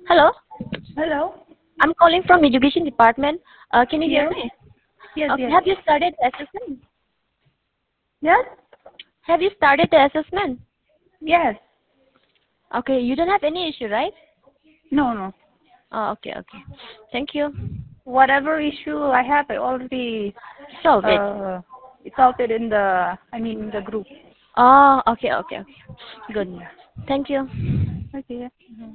Hello, Hello? I'm calling from education department. Can you hear Yes? me? Yes, Okay, yes. have you started the assessment? Yes? Have you started the assessment? Yes. Okay, you don't have any issue, right? No, no. Okay, okay. Thank you. Whatever issue I have, I already Solve it. salted in the group. Oh, okay, okay, okay. Good. Yeah. Thank you. Okay.